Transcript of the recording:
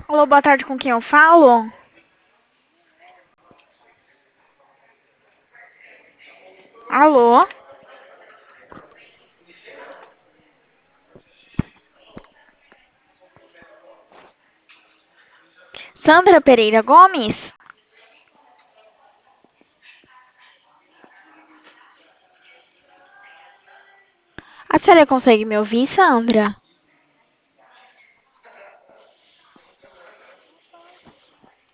Alô, boa tarde, com quem eu falo? Alô? Sandra Pereira Gomes? A senhora consegue me ouvir, Sandra?